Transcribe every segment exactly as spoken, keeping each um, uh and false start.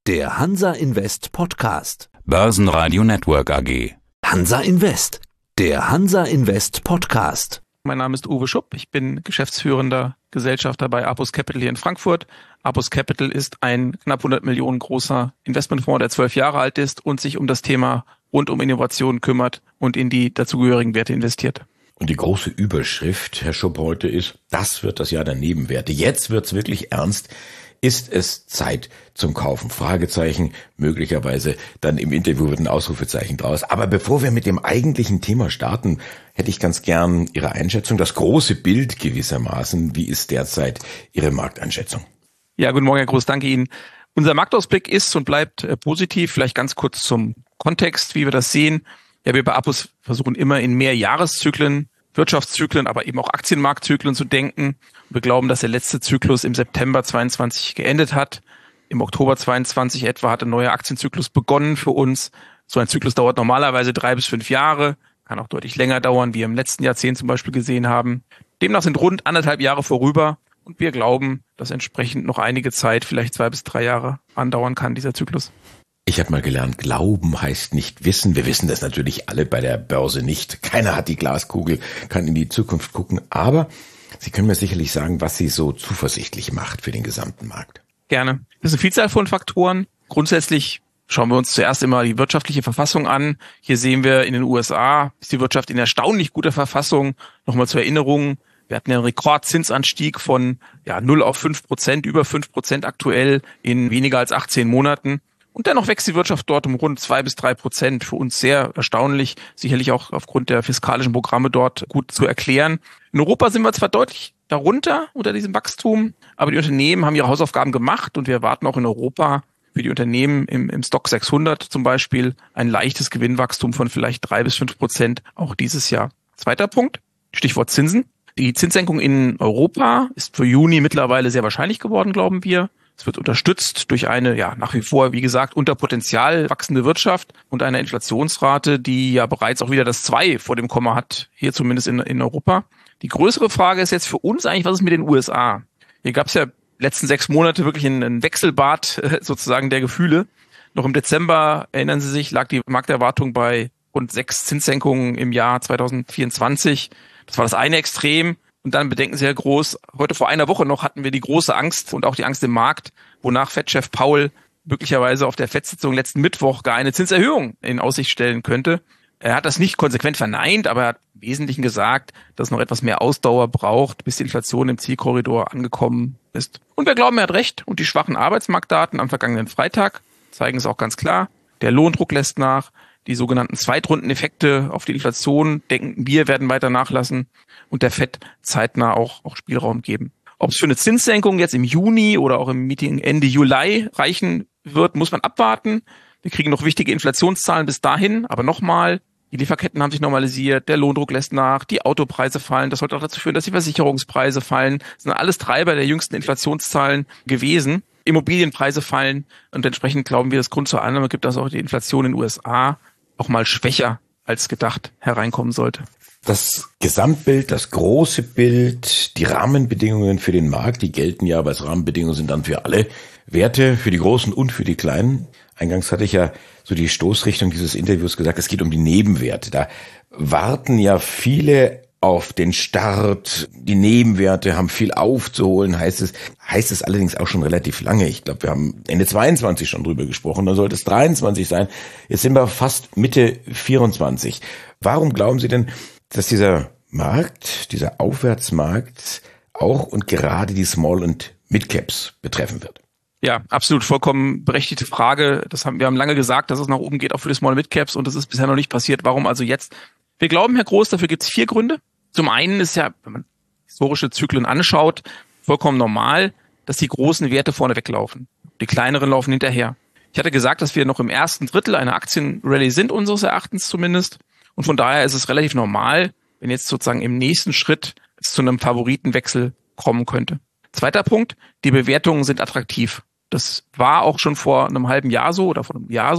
der Hansa Invest Podcast. Börsenradio Network A G. Hansa Invest, der Hansa Invest Podcast. Mein Name ist Uwe Schupp, ich bin geschäftsführender Gesellschafter bei Apus Capital hier in Frankfurt. Apus Capital ist ein knapp hundert Millionen großer Investmentfonds, der zwölf Jahre alt ist und sich um das Thema rund um Innovation kümmert und in die dazugehörigen Werte investiert. Und die große Überschrift, Herr Schupp, heute ist, das wird das Jahr der Nebenwerte. Jetzt wird's wirklich ernst. Ist es Zeit zum Kaufen? Fragezeichen, möglicherweise dann im Interview wird ein Ausrufezeichen draus. Aber bevor wir mit dem eigentlichen Thema starten, hätte ich ganz gern Ihre Einschätzung, das große Bild gewissermaßen. Wie ist derzeit Ihre Markteinschätzung? Ja, guten Morgen, Herr Groß, danke Ihnen. Unser Marktausblick ist und bleibt äh, positiv. Vielleicht ganz kurz zum Kontext, wie wir das sehen. Ja, wir bei Apus versuchen immer in mehr Jahreszyklen, Wirtschaftszyklen, aber eben auch Aktienmarktzyklen zu denken. Wir glauben, dass der letzte Zyklus im September zweiundzwanzig geendet hat. Im Oktober zweiundzwanzig etwa hat ein neuer Aktienzyklus begonnen für uns. So ein Zyklus dauert normalerweise drei bis fünf Jahre, kann auch deutlich länger dauern, wie wir im letzten Jahrzehnt zum Beispiel gesehen haben. Demnach sind rund anderthalb Jahre vorüber und wir glauben, dass entsprechend noch einige Zeit, vielleicht zwei bis drei Jahre, andauern kann, dieser Zyklus. Ich habe mal gelernt, Glauben heißt nicht wissen. Wir wissen das natürlich alle bei der Börse nicht. Keiner hat die Glaskugel, kann in die Zukunft gucken. Aber Sie können mir sicherlich sagen, was Sie so zuversichtlich macht für den gesamten Markt. Gerne. Das ist eine Vielzahl von Faktoren. Grundsätzlich schauen wir uns zuerst immer die wirtschaftliche Verfassung an. Hier sehen wir in den U S A ist die Wirtschaft in erstaunlich guter Verfassung. Nochmal zur Erinnerung. Wir hatten ja einen Rekordzinsanstieg von ja, null auf fünf Prozent, über fünf Prozent aktuell in weniger als achtzehn Monaten. Und dennoch wächst die Wirtschaft dort um rund zwei bis drei Prozent. Für uns sehr erstaunlich, sicherlich auch aufgrund der fiskalischen Programme dort gut zu erklären. In Europa sind wir zwar deutlich darunter unter diesem Wachstum, aber die Unternehmen haben ihre Hausaufgaben gemacht und wir erwarten auch in Europa für die Unternehmen im, im Stock sechshundert zum Beispiel ein leichtes Gewinnwachstum von vielleicht drei bis fünf Prozent auch dieses Jahr. Zweiter Punkt, Stichwort Zinsen. Die Zinssenkung in Europa ist für Juni mittlerweile sehr wahrscheinlich geworden, glauben wir. Es wird unterstützt durch eine, ja, nach wie vor, wie gesagt, unter Potenzial wachsende Wirtschaft und eine Inflationsrate, die ja bereits auch wieder das zwei vor dem Komma hat, hier zumindest in, in Europa. Die größere Frage ist jetzt für uns eigentlich, was ist mit den U S A? Hier gab es ja letzten sechs Monate wirklich ein Wechselbad sozusagen der Gefühle. Noch im Dezember, erinnern Sie sich, lag die Markterwartung bei rund sechs Zinssenkungen im Jahr zweitausendvierundzwanzig. Das war das eine Extrem. Und dann bedenken Sie, Herr Groß, heute vor einer Woche noch hatten wir die große Angst und auch die Angst im Markt, wonach Fed-Chef Powell möglicherweise auf der Fed-Sitzung letzten Mittwoch gar eine Zinserhöhung in Aussicht stellen könnte. Er hat das nicht konsequent verneint, aber er hat im Wesentlichen gesagt, dass es noch etwas mehr Ausdauer braucht, bis die Inflation im Zielkorridor angekommen ist. Und wir glauben, er hat recht. Und die schwachen Arbeitsmarktdaten am vergangenen Freitag zeigen es auch ganz klar. Der Lohndruck lässt nach. Die sogenannten Zweitrundeneffekte auf die Inflation, denken wir, werden weiter nachlassen und der Fed zeitnah auch, auch Spielraum geben. Ob es für eine Zinssenkung jetzt im Juni oder auch im Meeting Ende Juli reichen wird, muss man abwarten. Wir kriegen noch wichtige Inflationszahlen bis dahin, aber nochmal, die Lieferketten haben sich normalisiert, der Lohndruck lässt nach, die Autopreise fallen. Das sollte auch dazu führen, dass die Versicherungspreise fallen. Das sind alles Treiber der jüngsten Inflationszahlen gewesen. Immobilienpreise fallen und entsprechend glauben wir, dass Grund zur Annahme gibt, dass auch die Inflation in den U S A auch mal schwächer als gedacht hereinkommen sollte. Das Gesamtbild, das große Bild, die Rahmenbedingungen für den Markt, die gelten ja, aber Rahmenbedingungen sind dann für alle Werte, für die Großen und für die Kleinen. Eingangs hatte ich ja so die Stoßrichtung dieses Interviews gesagt, es geht um die Nebenwerte. Da warten ja viele auf den Start. Die Nebenwerte haben viel aufzuholen, heißt es. Heißt es allerdings auch schon relativ lange. Ich glaube, wir haben Ende zweiundzwanzig schon drüber gesprochen, dann sollte es dreiundzwanzig sein. Jetzt sind wir fast Mitte vierundzwanzig. Warum glauben Sie denn, dass dieser Markt, dieser Aufwärtsmarkt auch und gerade die Small- und Mid-Caps betreffen wird? Ja, absolut vollkommen berechtigte Frage. Das haben wir haben lange gesagt, dass es nach oben geht, auch für die Small- und Mid-Caps und das ist bisher noch nicht passiert. Warum also jetzt? Wir glauben, Herr Groß, dafür gibt es vier Gründe. Zum einen ist ja, wenn man historische Zyklen anschaut, vollkommen normal, dass die großen Werte vorne weglaufen. Die kleineren laufen hinterher. Ich hatte gesagt, dass wir noch im ersten Drittel einer Aktienrallye sind, unseres Erachtens zumindest. Und von daher ist es relativ normal, wenn jetzt sozusagen im nächsten Schritt es zu einem Favoritenwechsel kommen könnte. Zweiter Punkt, die Bewertungen sind attraktiv. Das war auch schon vor einem halben Jahr so oder vor einem Jahr so.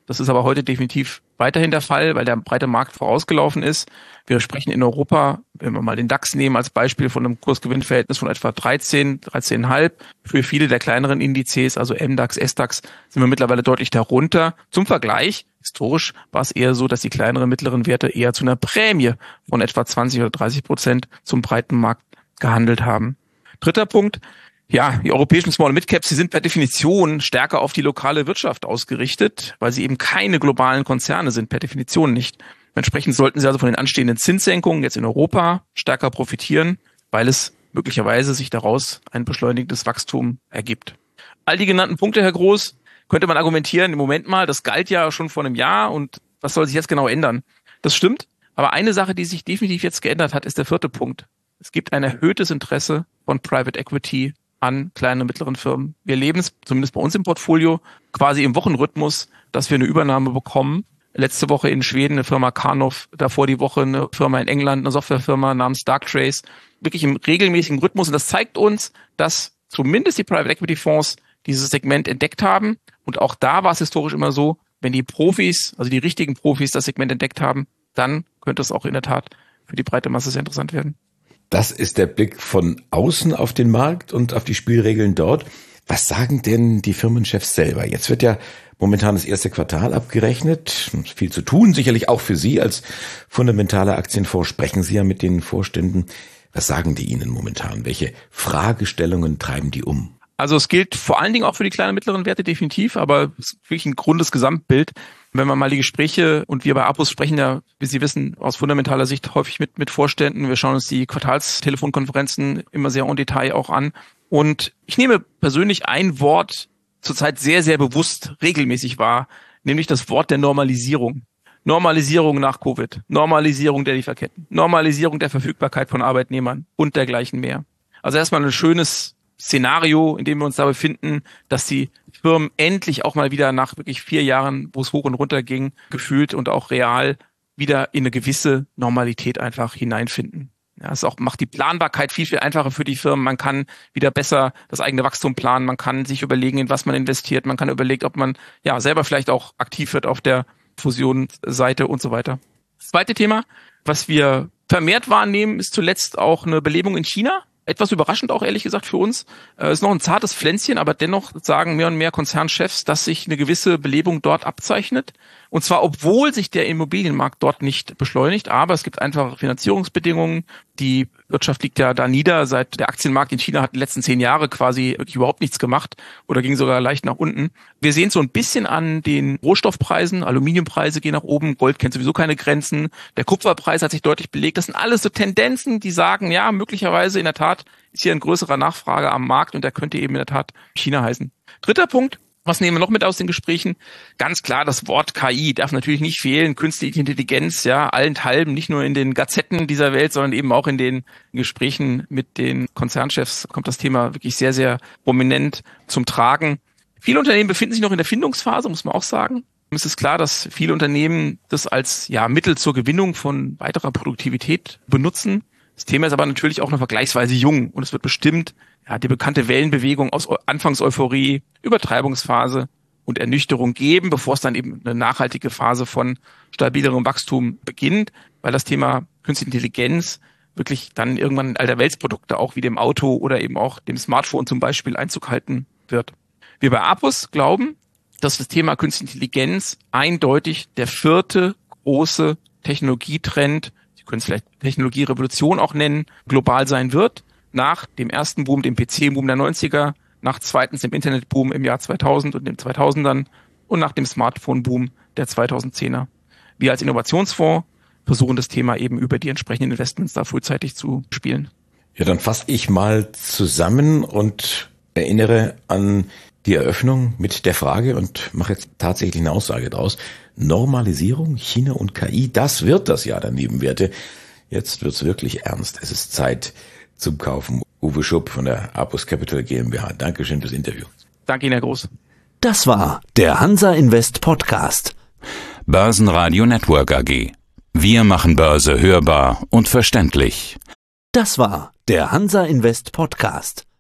Das ist aber heute definitiv weiterhin der Fall, weil der breite Markt vorausgelaufen ist. Wir sprechen in Europa, wenn wir mal den DAX nehmen als Beispiel, von einem Kursgewinnverhältnis von etwa dreizehn, dreizehn Komma fünf. Für viele der kleineren Indizes, also M DAX, S DAX, sind wir mittlerweile deutlich darunter. Zum Vergleich, historisch war es eher so, dass die kleineren, mittleren Werte eher zu einer Prämie von etwa zwanzig oder dreißig Prozent zum breiten Markt gehandelt haben. Dritter Punkt. Ja, die europäischen Small- und Mid-Caps, die sind per Definition stärker auf die lokale Wirtschaft ausgerichtet, weil sie eben keine globalen Konzerne sind, per Definition nicht. Entsprechend sollten sie also von den anstehenden Zinssenkungen jetzt in Europa stärker profitieren, weil es möglicherweise sich daraus ein beschleunigtes Wachstum ergibt. All die genannten Punkte, Herr Groß, könnte man argumentieren, im Moment mal, das galt ja schon vor einem Jahr und was soll sich jetzt genau ändern? Das stimmt, aber eine Sache, die sich definitiv jetzt geändert hat, ist der vierte Punkt. Es gibt ein erhöhtes Interesse von Private Equity an kleinen und mittleren Firmen. Wir leben es, zumindest bei uns im Portfolio, quasi im Wochenrhythmus, dass wir eine Übernahme bekommen. Letzte Woche in Schweden eine Firma Karnov, davor die Woche eine Firma in England, eine Softwarefirma namens Darktrace. Wirklich im regelmäßigen Rhythmus. Und das zeigt uns, dass zumindest die Private Equity Fonds dieses Segment entdeckt haben. Und auch da war es historisch immer so, wenn die Profis, also die richtigen Profis, das Segment entdeckt haben, dann könnte es auch in der Tat für die breite Masse sehr interessant werden. Das ist der Blick von außen auf den Markt und auf die Spielregeln dort. Was sagen denn die Firmenchefs selber? Jetzt wird ja momentan das erste Quartal abgerechnet. Viel zu tun, sicherlich auch für Sie als fundamentaler Aktienfonds. Sprechen Sie ja mit den Vorständen. Was sagen die Ihnen momentan? Welche Fragestellungen treiben die um? Also es gilt vor allen Dingen auch für die kleinen und mittleren Werte definitiv, aber es ist wirklich ein grundes Gesamtbild. Wenn man mal die Gespräche, und wir bei Apus sprechen ja, wie Sie wissen, aus fundamentaler Sicht häufig mit mit Vorständen. Wir schauen uns die Quartalstelefonkonferenzen immer sehr en Detail auch an. Und ich nehme persönlich ein Wort zurzeit sehr, sehr bewusst regelmäßig wahr, nämlich das Wort der Normalisierung. Normalisierung nach Covid, Normalisierung der Lieferketten, Normalisierung der Verfügbarkeit von Arbeitnehmern und dergleichen mehr. Also erstmal ein schönes Szenario, in dem wir uns da befinden, dass die Firmen endlich auch mal wieder nach wirklich vier Jahren, wo es hoch und runter ging, gefühlt und auch real wieder in eine gewisse Normalität einfach hineinfinden. Ja, es auch macht die Planbarkeit viel, viel einfacher für die Firmen. Man kann wieder besser das eigene Wachstum planen. Man kann sich überlegen, in was man investiert. Man kann überlegen, ob man ja selber vielleicht auch aktiv wird auf der Fusionsseite und so weiter. Das zweite Thema, was wir vermehrt wahrnehmen, ist zuletzt auch eine Belebung in China. Etwas überraschend auch, ehrlich gesagt, für uns. Es äh, ist noch ein zartes Pflänzchen, aber dennoch sagen mehr und mehr Konzernchefs, dass sich eine gewisse Belebung dort abzeichnet. Und zwar, obwohl sich der Immobilienmarkt dort nicht beschleunigt, aber es gibt einfach Finanzierungsbedingungen. Die Wirtschaft liegt ja da nieder. Seit der Aktienmarkt in China hat in den letzten zehn Jahre quasi wirklich überhaupt nichts gemacht oder ging sogar leicht nach unten. Wir sehen so ein bisschen an den Rohstoffpreisen. Aluminiumpreise gehen nach oben. Gold kennt sowieso keine Grenzen. Der Kupferpreis hat sich deutlich belegt. Das sind alles so Tendenzen, die sagen, ja, möglicherweise in der Tat ist hier ein größerer Nachfrage am Markt und der könnte eben in der Tat China heißen. Dritter Punkt. Was nehmen wir noch mit aus den Gesprächen? Ganz klar, das Wort K I darf natürlich nicht fehlen. Künstliche Intelligenz, ja, allenthalben, nicht nur in den Gazetten dieser Welt, sondern eben auch in den Gesprächen mit den Konzernchefs kommt das Thema wirklich sehr, sehr prominent zum Tragen. Viele Unternehmen befinden sich noch in der Findungsphase, muss man auch sagen. Es ist klar, dass viele Unternehmen das als ja Mittel zur Gewinnung von weiterer Produktivität benutzen. Das Thema ist aber natürlich auch noch vergleichsweise jung und es wird bestimmt ja die bekannte Wellenbewegung aus Anfangseuphorie, Übertreibungsphase und Ernüchterung geben, bevor es dann eben eine nachhaltige Phase von stabilerem Wachstum beginnt, weil das Thema Künstliche Intelligenz wirklich dann irgendwann in Allerweltsprodukte auch wie dem Auto oder eben auch dem Smartphone zum Beispiel Einzug halten wird. Wir bei Apus glauben, dass das Thema Künstliche Intelligenz eindeutig der vierte große Technologietrend, Sie können es vielleicht Technologierevolution auch nennen, global sein wird. Nach dem ersten Boom, dem P C-Boom der neunziger, nach zweitens dem Internetboom im Jahr zweitausend und den zweitausendern und nach dem Smartphone-Boom der zweitausendzehner. Wir als Innovationsfonds versuchen das Thema eben über die entsprechenden Investments da frühzeitig zu spielen. Ja, dann fasse ich mal zusammen und erinnere an die Eröffnung mit der Frage und mache jetzt tatsächlich eine Aussage draus. Normalisierung, China und K I, das wird das Jahr der Nebenwerte. Jetzt wird's wirklich ernst. Es ist Zeit zum Kaufen. Uwe Schupp von der Apus Capital GmbH. Dankeschön fürs Interview. Danke Ihnen, Herr Groß. Das war der Hansa Invest Podcast. Börsenradio Network A G. Wir machen Börse hörbar und verständlich. Das war der Hansa Invest Podcast.